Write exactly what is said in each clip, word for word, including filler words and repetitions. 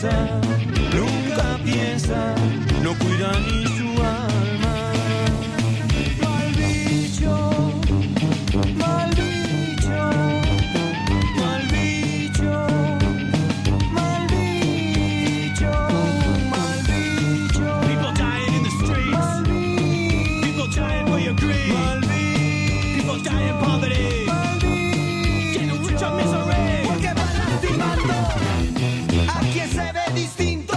piensa, nunca piensa, no cuida ni su alma. Mal bicho, mal bicho, mal bicho, mal bicho, mal bicho. People dying in the streets, mal bicho. People dying for your greed, mal bicho. People dying in poverty, mal bicho. Getting rich on misery. Porque van lastimando a quien se ve distinto.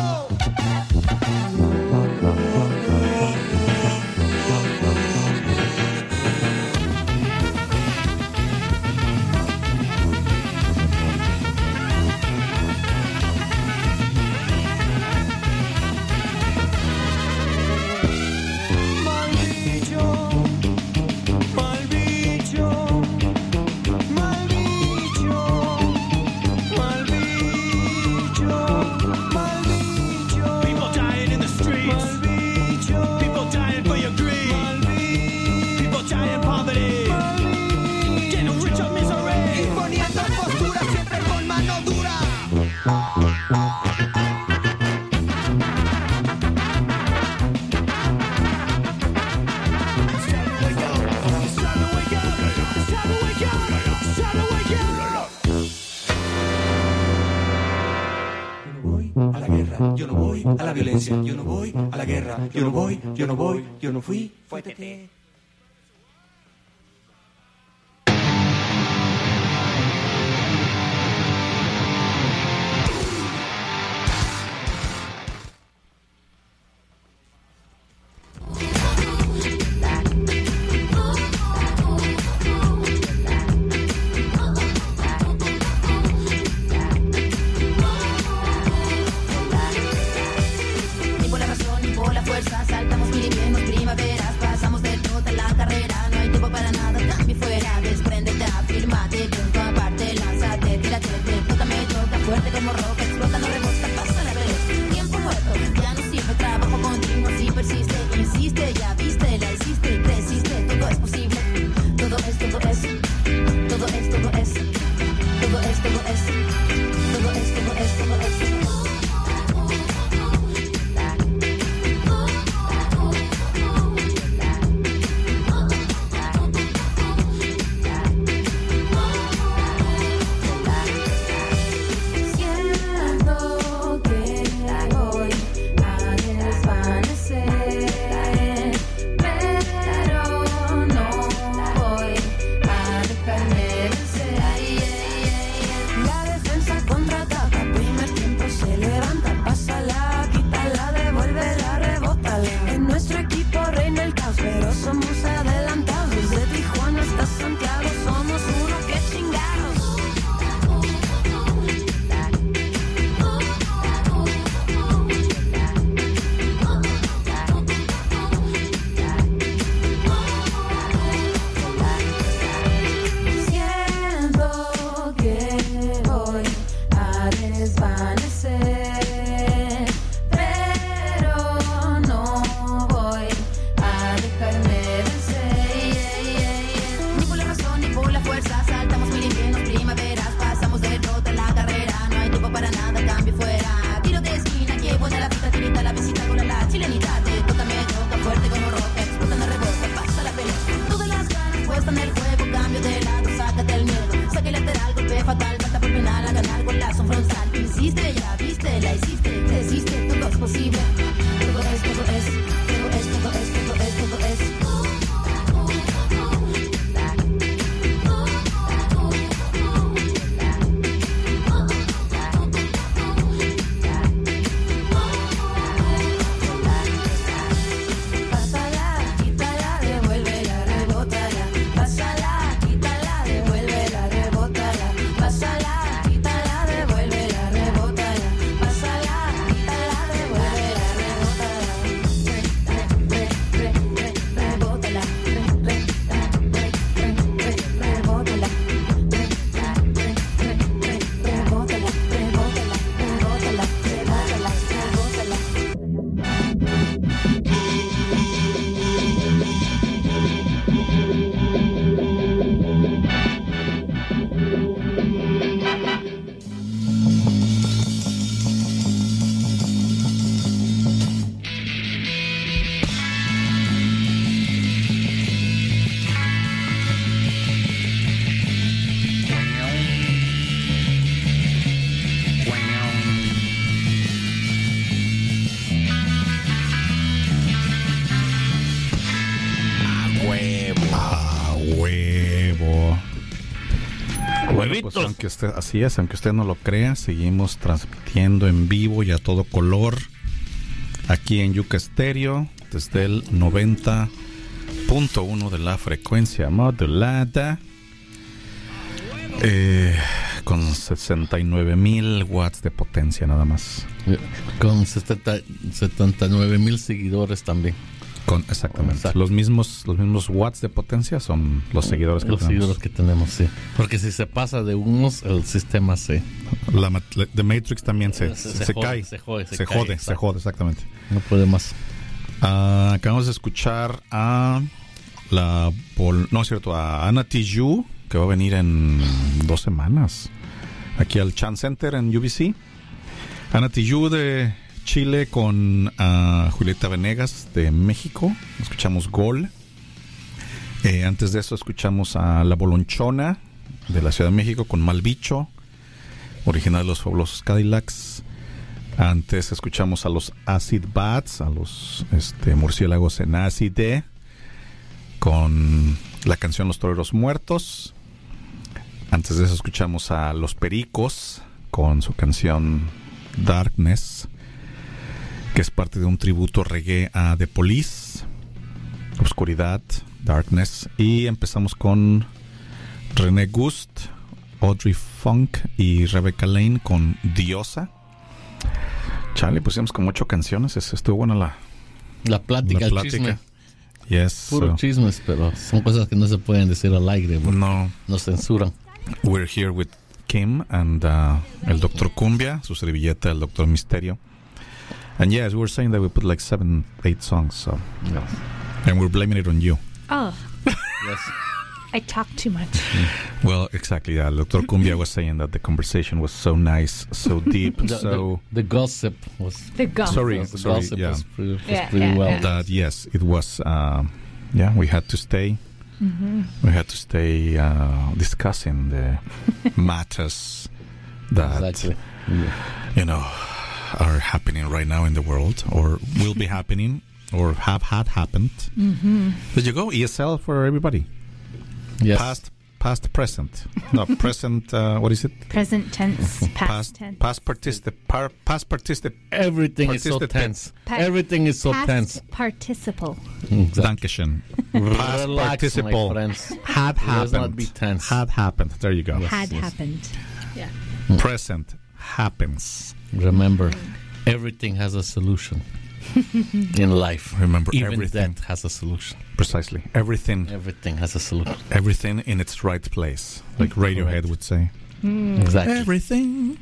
Mal bicho, mal bicho, mal bicho, mal bicho, mal bicho. People dying in the streets, mal bicho. People dying for your greed, mal bicho. People dying in poverty, mal bicho. Getting rich on misery. Imponiendo postura siempre con mano dura. Yo no voy a la violencia, yo no voy a la guerra, yo no voy, yo no voy, yo no fui, fue Tete. Ni por la razón ni por la fuerza, saltamos mil inviernos, primaveras, pasamos de toda la carrera, no hay tiempo para nada, cambio fuera, despréndete, afírmate, punto aparte, lánzate, tírate, tócame, toca fuerte como roca, explota, no rebota, pasa la vez, tiempo muerto, ya no sirve, trabajo continuo, si persiste, insiste, ya viste, la hiciste, creciste, todo es posible, todo es, todo es, todo es, todo es, todo es, todo es, todo es, todo es, todo es. Siento que voy a desvanecer, pero no voy a dejarme vencer. La defensa contraataca, primer tiempo se levanta, pásala, quítala, devuélvela, rebótala. En nuestro equipo reina el caos, pero somos adelantados. De Tijuana hasta Santiago somos uno que chingados. Siento que voy a desvanecer, pero no voy a dejarme vencer. Ni por la razón ni por la fuerza, saltamos mil inviernos, primaveras, pasamos de toda la carrera, no hay tiempo para nada, cambio fuera. Tiro de esquina, que buena la fiesta, tirita la visita con la chilenita, te toca, me toca, fuerte como roca, explota, no rebota, pasa la pelea. Todas las ganas puestas en el juego, cambio de lado, sácate el miedo, saque lateral, golpe fatal, falta por penal, a ganar golazo frontal. Insiste, ya viste, la hiciste, creciste, todo es posible, todo es, todo es, todo es, todo es, todo es, todo es. Pásala, quítala, devuélvela, rebótala. Pásala, quítala, devuélvela, rebótala. Pásala, quítala, devuélvela, rebótala. Pásala, quítala, devuélvela. A huevo. Bueno, pues aunque usted, así es, aunque usted no lo crea, seguimos transmitiendo en vivo y a todo color aquí en Yuca Estéreo desde el noventa punto uno de la frecuencia modulada, eh, con sesenta y nueve mil watts de potencia nada más. Con setenta, setenta y nueve mil seguidores también. Con, exactamente. Exacto. Los mismos los mismos watts de potencia son los seguidores que los tenemos. seguidores que tenemos, sí. Porque si se pasa de unos, el sistema se... La, la The Matrix también se, Se- se, se se jode, cae. se jode, se se cae, jode, se exacto. jode, exactamente. No puede más. Ah, acabamos de escuchar a la Bol- no es cierto, a Ana Tijoux, que va a venir en dos semanas aquí al Chan Center en U B C. Ana Tijoux de Chile con uh, Julieta Venegas de México. Escuchamos Gol. Eh, antes de eso escuchamos a La Bolonchona de la Ciudad de México con Malbicho, original de los Fabulosos Cadillacs. Antes escuchamos a los Acid Bats, a los este, murciélagos en ácide, con la canción Los Toreros Muertos. Antes de eso escuchamos a Los Pericos con su canción Darkness, que es parte de un tributo reggae a The Police, Oscuridad, Darkness. Y empezamos con René Gust, Audrey Funk y Rebecca Lane con Diosa. Chale, pusimos como ocho canciones. Es- Estuvo buena la, La plática, la el plática. chisme. Yes. Puro so- chismes, pero son cosas que no se pueden decir al aire, porque no, nos censuran. we're here with Kim and uh, el Doctor Cumbia, su servilleta, el Doctor Misterio. And yes, we were saying that we put like seven, eight songs, so, and we're blaming it on you. Oh, Yes. I talk too much. Well, exactly. Yeah, Doctor Cumbia was saying that the conversation was so nice, so deep, The, so the, the gossip was... The gossip. Sorry, the sorry, gossip yeah. was pretty, was Yeah, pretty yeah, well yeah. done. that yes, it was. Um, yeah, we had to stay. Mm-hmm. We had to stay uh, discussing the matters that Exactly. Yeah. you know are happening right now in the world, or will be happening, or have had happened. Mm-hmm. Did you go E S L for everybody? Yes. Past, past, present. No, present. Uh, what is it? Present tense, past, Past, tense. past participant. Par, past participant. Everything is so Participant. tense. Pa- Everything is so past tense. participle. Exactly. Dankeschön. Past Relax, participle. my friends. Had Let's not happened. be tense. Had happened. There you go. Yes. Had yes. happened. Yeah. Present happens. Remember, everything has a solution in life. Remember, Even everything. death has a solution. Precisely. Everything. Everything has a solution. Everything in its right place, like Radiohead Correct. would say. Exactly. Everything.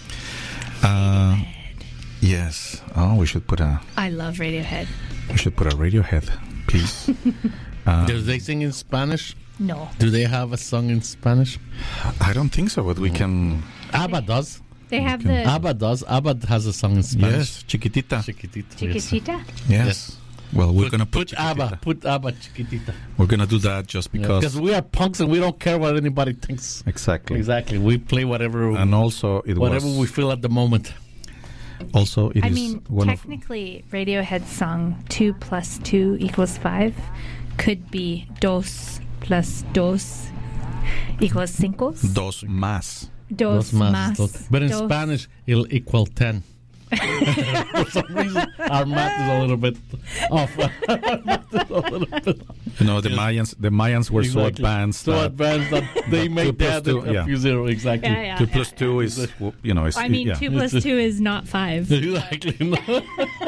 Uh, yes. Oh, we should put a. I love Radiohead. We should put a Radiohead piece. Uh, Do they sing in Spanish? No. Do they have a song in Spanish? I don't think so, but we can. ABBA does. They have can- the ABBA does. ABBA has a song in Spanish. Yes, Chiquitita. Chiquitita. yes. Chiquitita. Yes. Yes. Well, we're Put, gonna put, put ABBA. Chiquitita. Put ABBA Chiquitita. We're gonna do that just because. Because we are punks and we don't care what anybody thinks. Exactly. Exactly. We play whatever And also, it whatever was. we feel at the moment. Also, it I is mean, one of. technically, Radiohead's song two plus two equals five could be dos plus dos equals cinco. Dos más. Dos, Dos más, más. dos. But in dos. Spanish, it'll equal ten. For some reason, our math is a little bit off. Our math is a little bit off. You know, the Yes. Mayans. The Mayans were so Exactly. advanced. So that advanced that they two made plus that two, a yeah. few zero. Exactly. Yeah, yeah, two yeah, plus yeah. two is, well, you know, is I mean, yeah. two plus It's a- two is not five, Exactly. No.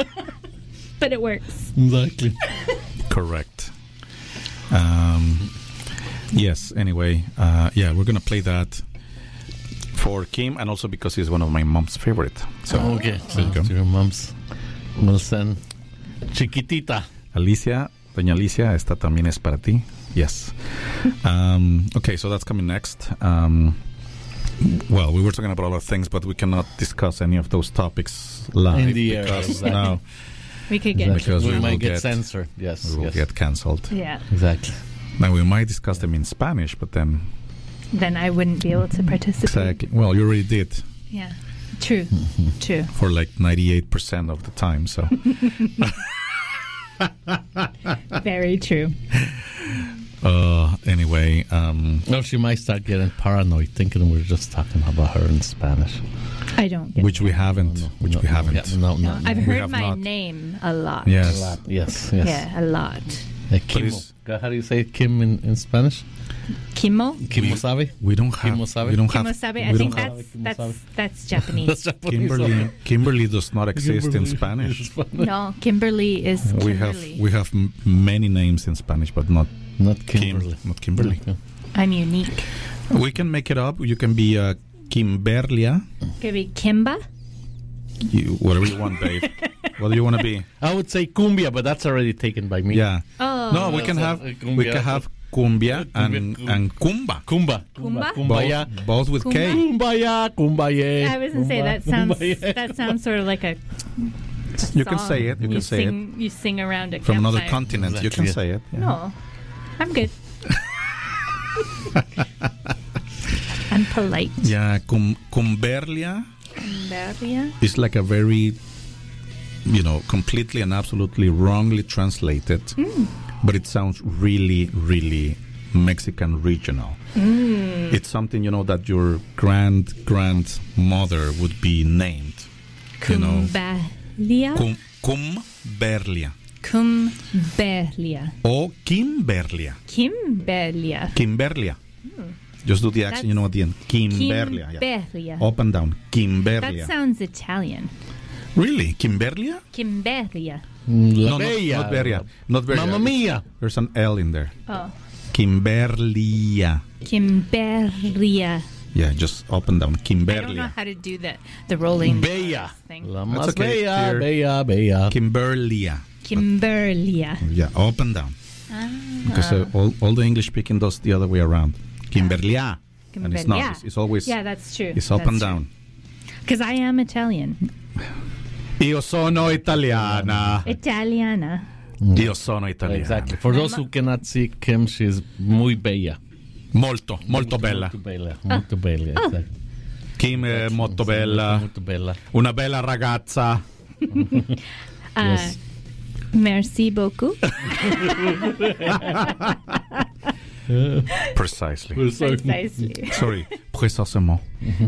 but it works. Exactly. Correct. Um, yes. Anyway, uh, yeah, we're gonna play that for Kim, and also because he's one of my mom's favorite. So, Okay. there you go. So your mom's will send Chiquitita. Alicia, Doña Alicia, esta también es para ti. Yes. Um, okay, so that's coming next. Um, well, we were talking about a lot of things, but we cannot discuss any of those topics live In the air, because exactly. now We could get. Because we, we will might get, get- censored. Yes. we will yes. get cancelled. Yeah. Exactly. Now we might discuss them in Spanish, but then Then I wouldn't be able to participate. exactly. Well, you already did. Yeah. True. True. for like ninety-eight percent of the time. So Very true. uh, anyway, um, No, she might start getting paranoid, thinking we're just talking about her in Spanish. I don't get which we haven't, No, which no, we no, haven't. yeah, no, no, no. I've we heard have my not. name a lot. Yes. A lot. Yes, yes. Yeah, a lot. Uh, Kim, it's- how do you say Kim in, in Spanish? Kimo? Kimosabe? We don't have. Kimosabe? We don't have. Kimosabe. I we think don't have- that's, Kimosabe. that's, that's Japanese. That's Japanese. Kimberly. Kimberly does not exist in Spanish. No, Kimberly is Kimberly. We have we have m- many names in Spanish, but not Not Kim, Kimberly. not Kimberly. Okay. I'm unique. We can make it up. You can be uh, Kimberlia, Could be Kimba. you, whatever you want, babe. What do you want to be? I would say cumbia, but that's already taken by me. Yeah. Oh. No, we can That's have a- a cumbia. we can have cumbia and Cumbia. and kumba. Kumba. Kumba? Kumbaya. Both, both with K. Kumbaya. Kumbaya. I was gonna say that sounds that sounds sort of like a. You can song. say it. You can say it sing, You sing around it from another continent. You can Exactly. say it. yeah. No, I'm good. I'm polite. Yeah, cum, cumberlia Kimberlia. is like a very, you know, completely and absolutely wrongly translated, but it sounds really, really Mexican regional. It's something, you know, that your grand grandmother would be named. You know, Kumberlia. cum, cumberlia Kumberlia. or Kimberlia. Kimberlia. Kimberlia. Just do the accent, you know, at the end. Kimberlia. Yeah. Kimberlia. Up and down. That Kimberlia. sounds Italian. Really? Kimberlia? Kimberlia. La No, not, Bella. not Beria. Not Beria. Mamma mia. There's an L in there. Oh. Kimberlia. Kimberlia. Yeah, just up and down. I don't know Kimberlia. how to do the the rolling Bella. thing. La That's más okay. bella, Here. bella, bella. Kimberlia. Kimberlia. Yeah, up and down. Because uh, all, all the English speaking does the other way around. Kimberlia. And it's not. Kimberlia. It's, it's always Yeah, that's true. it's up and down. Because I am Italian. Io sono italiana. Italiana. Io sono italiana. Exactly. For those who cannot see Kim, she's muy bella. Molto, molto bella. Molto bella. Molto bella. Exactly. Kim è molto bella. Molto bella. Una bella ragazza. Uh, Yes. Merci beaucoup. Precisely. Precisely. Sorry, précisément.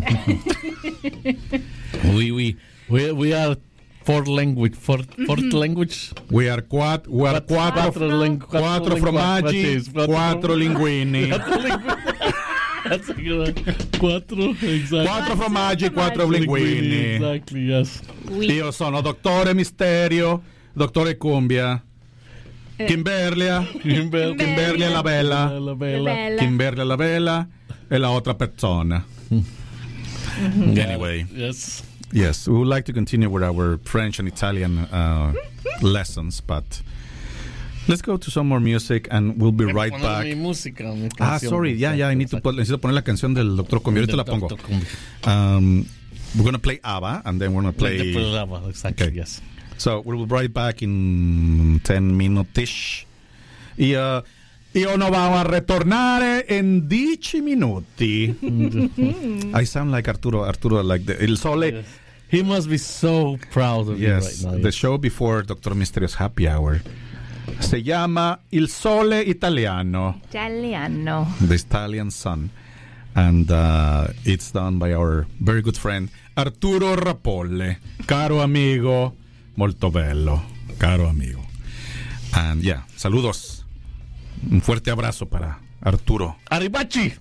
we, we, we, we are fourth language. Fourth, fourth language. We are quat, we are quattro, Quattro ling- quattro quattro formaggi, linguaggi, quattro linguini. That's a good one. Quattro, exactly. Quattro formaggi, quattro linguini. Exactly, yes. Oui. Io sono Dottore Misterio, Dottore Cumbia, Kimberlia, Kimber- Kimberlia la bella, La bella. Bella. Kimberlia la bella e la otra persona. Anyway, Yes. yes, we would like to continue with our French and Italian uh, lessons, but let's go to some more music and we'll be right Poner back. mi música, mi Ah, canción. sorry, yeah, yeah, I need to Exacto. put, necesito poner la canción del Doctor Cumbia. Ahorita la pongo. Doctor Cumbia. Um, we're going to play ABBA and then we're going to Play. play... Exactly, Okay. yes. So we'll be right back in ten minutes. E uh, io no vamo a ritornare in dieci minuti. I sound like Arturo, Arturo, like the Il Sole. Yes. He must be so proud of Yes, you right now. the yes. show before Doctor Misterio's Happy Hour se llama Il Sole Italiano, Italiano. the Italian sun. And uh, it's done by our very good friend Arturo Rapolle. Caro amigo, molto bello. Caro amigo. And yeah, saludos. Un fuerte abrazo para Arturo. Arribachi!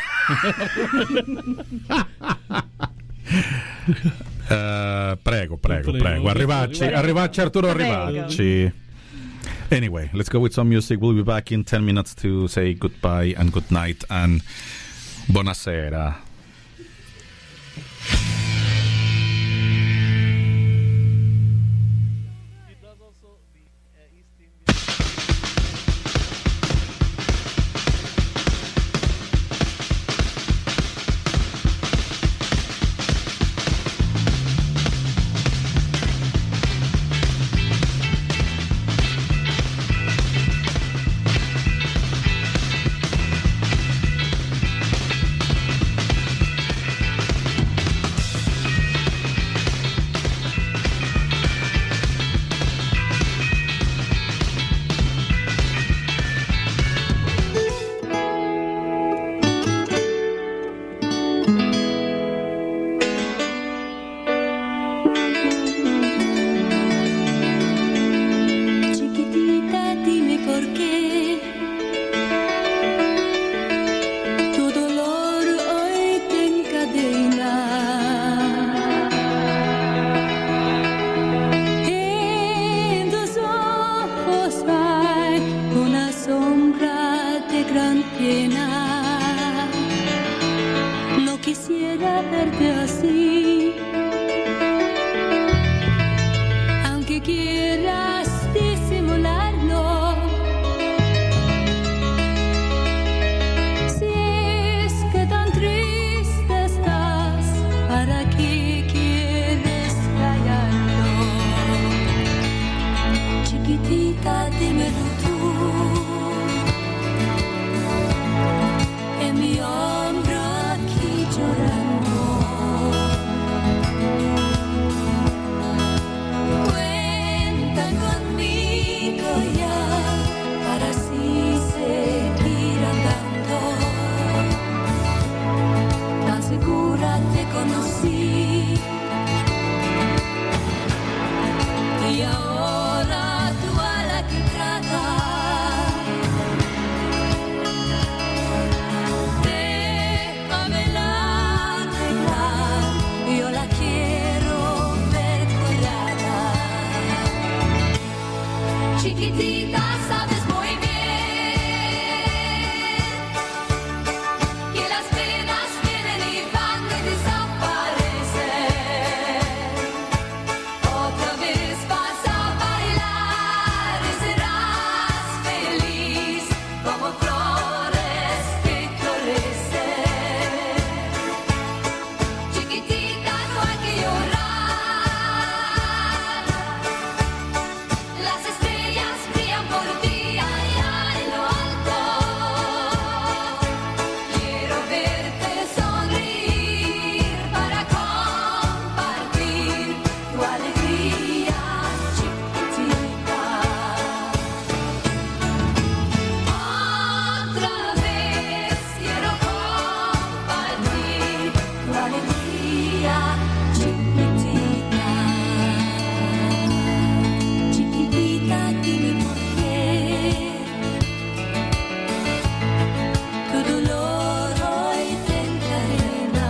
Uh, prego, prego, Prego. prego. Arrivacci, arrivacci Arturo, Prego. arrivacci. Anyway, let's go with some music. We'll be back in ten minutes to say goodbye and good night and buonasera. Chiquitita, sabes muy bien que las penas vienen y van y desaparecen. Otra vez vas a bailar y serás feliz como flores que florecen. Chiquitita, no hay que llorar. Las estrellas brillan por ti allá en lo alto. Quiero verte sonreír para compartir tu alegría, chiquitita. Otra vez quiero compartir tu alegría, chiquitita. Chiquitita, dime por qué tu dolor hoy te encadena.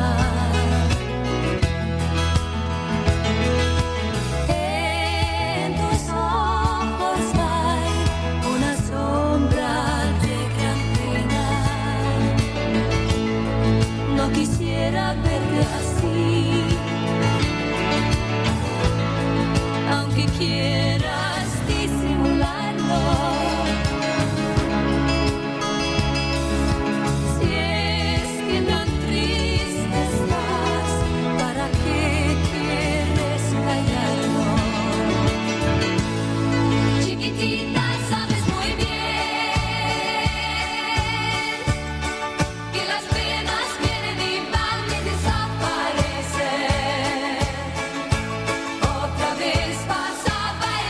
En tus ojos hay una sombra de gran pena. No quisiera verte así, aunque quieras disimularlo. Si es que tan triste estás, ¿para qué quieres callarlo? Chiquitita, sabes muy bien que las penas vienen y van y desaparecen. Otra vez vas a bailar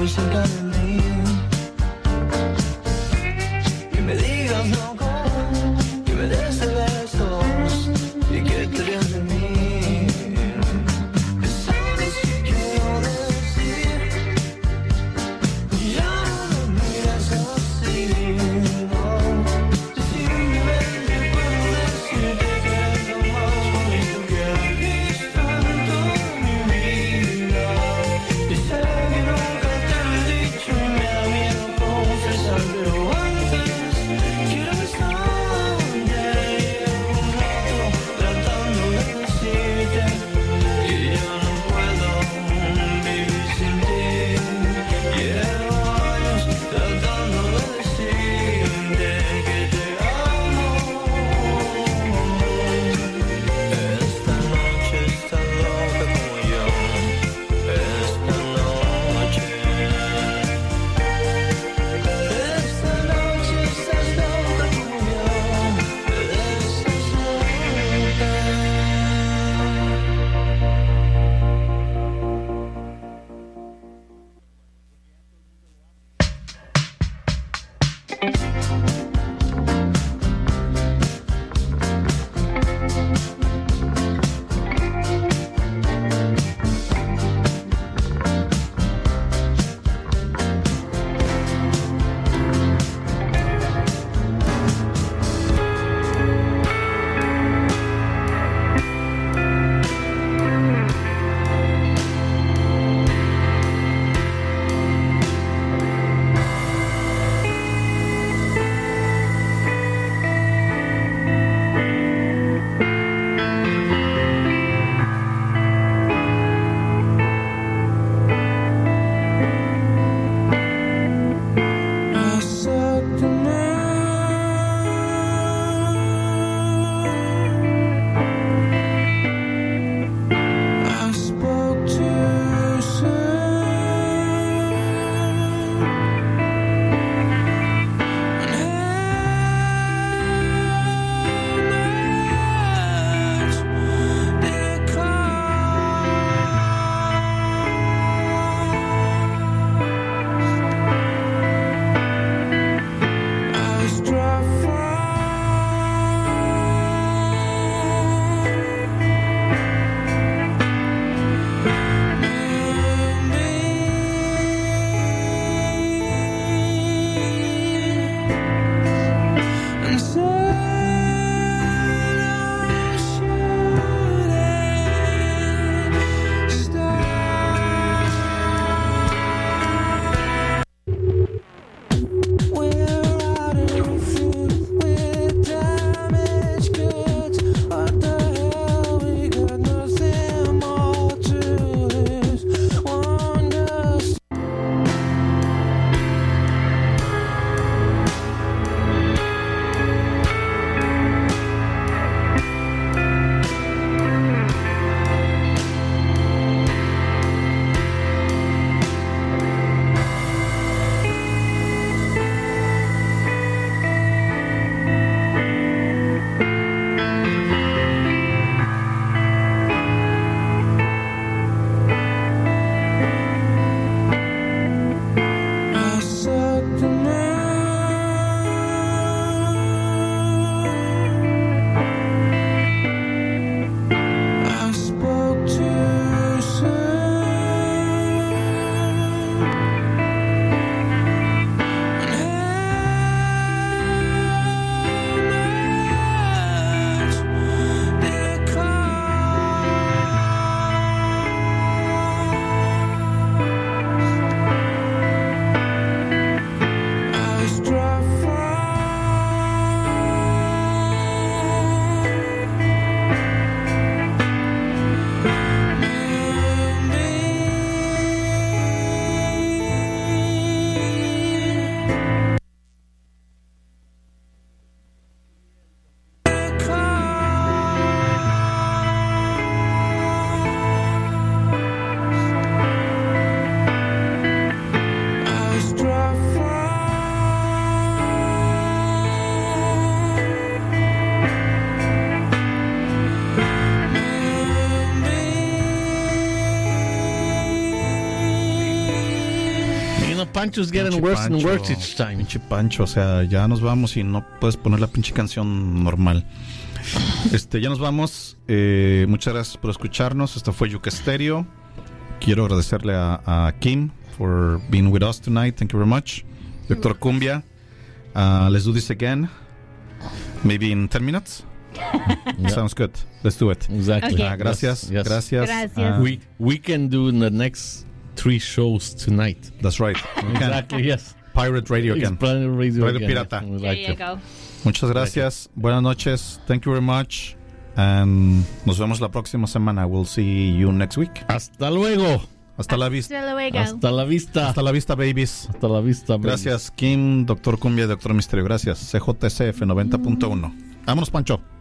muy cerca de mí. Que me digas loco, que me des de besos y que te rías de mí. ¿Sabes qué quiero decir? Ya no me mires así, no. Decime, puedo decirte que es lo más bonito que he visto en toda mi vida. Y sé que nunca te lo he dicho y me da miedo confesar, pero antes quiero besarte un rato tratando de decirte que ya no puedo vivir sin ti. Llevo años tratando de decirte que te amo. Esta noche estás loca como yo. Esta noche. Esta noche estás loca como yo. Estás loca. know, Pancho's getting Pinche worse and Pancho, worse each time. Pinche Pancho, o sea, ya nos vamos y no puedes poner la pinche canción normal. Este, ya nos vamos. Eh, muchas gracias por escucharnos. Esto fue Yuca Stereo. Quiero agradecerle a, a Kim for being with us tonight. Thank you very much. Doctor Cumbia, uh, let's do this again. Maybe in ten minutes. Yeah. Sounds good. Let's do it. Exactly. Okay. Ah, gracias. Yes, yes. Gracias. Gracias. Ah, We we can do the next three shows tonight. that's right. We can. Exactly. Yes. Pirate Radio It's again. Planet Radio Radio again, Pirata. yes, we There like you it. go. Muchas gracias. Buenas noches. Thank you very much. And nos vemos la próxima semana. We'll see you next week. Hasta luego. Hasta la vista. Hasta luego. Hasta la vista. Hasta la vista, babies. Hasta la vista. babies. Gracias, Kim, Doctor Cumbia y Doctor Misterio. Gracias. C J S F noventa punto uno. Vámonos, Pancho.